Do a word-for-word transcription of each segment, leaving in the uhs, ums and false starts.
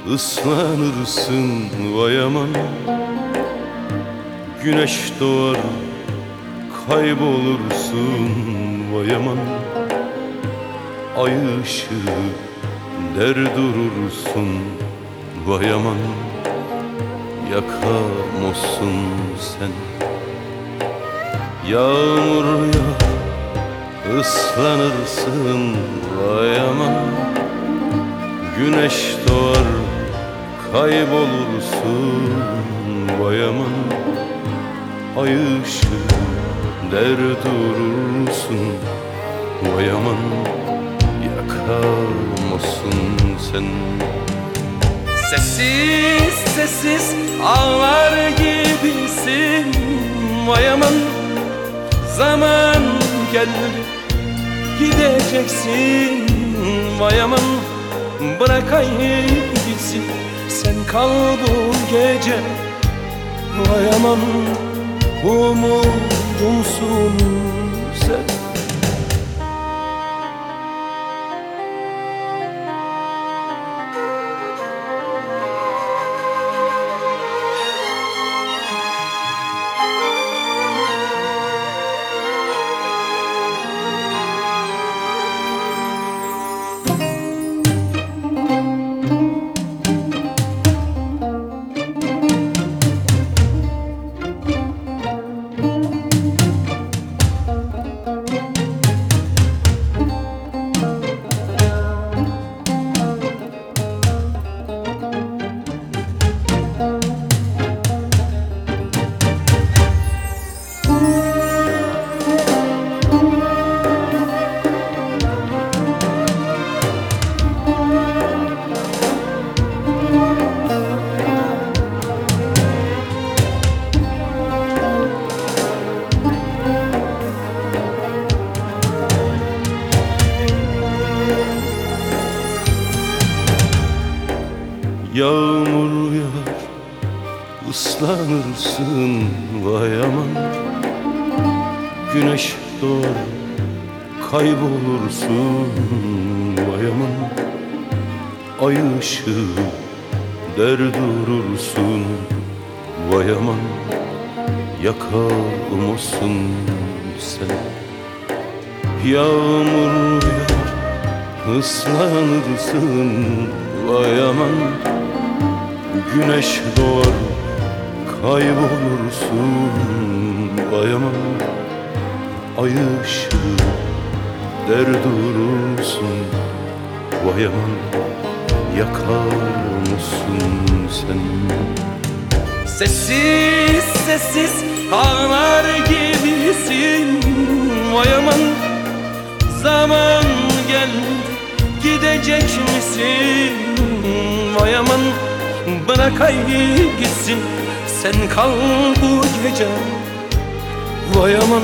ıslanırsın vay aman. Güneş doğar kaybolursun vay aman. Ay ışığı der durursun vay aman. Yakamazsın sen. Yağmur yağar ıslanırsın vay aman. Güneş doğar kaybolursun vay aman. Ay ışığı der durursun vay aman. Yakamazsın sen. Sessiz sessiz ağlar gibisin vay aman. Zaman geldi gideceksin vay aman. Bırakayım gitsin, sen kal bu gece vay aman. Umudumsun sen. Yağmur yağar ıslanırsın vay aman. Güneş doğar kaybolursun vay aman. Ay ışığı der durursun vay aman. Yakamazsın sen. Yağmur yağar ıslanırsın vay aman. Güneş doğar kaybolursun vay aman. Ay ışığı der durursun vay aman. Yakamazsın sen. Sessiz sessiz ağlar gibisin vay aman. Zaman geldi gidecek misin vay aman. Bırakayım gitsin, sen kal bu gece vay aman.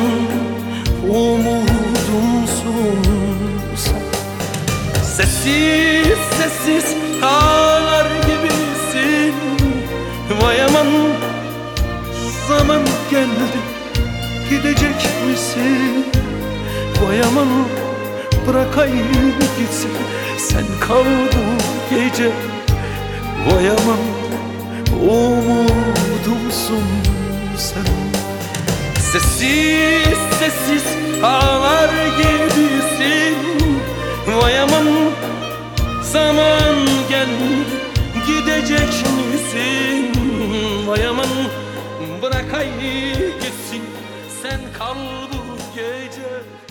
Umudumsun sen. Sessiz sessiz ağlar gibisin vay aman. Zaman geldi gidecek misin vay aman. Bırakayım gitsin, sen kal bu gece vay aman. Umudumsun sen. Sessiz sessiz ağlar gibisin vay aman. Zaman geldi gidecek misin vay aman. Bırakayım gitsin, sen kal bu gece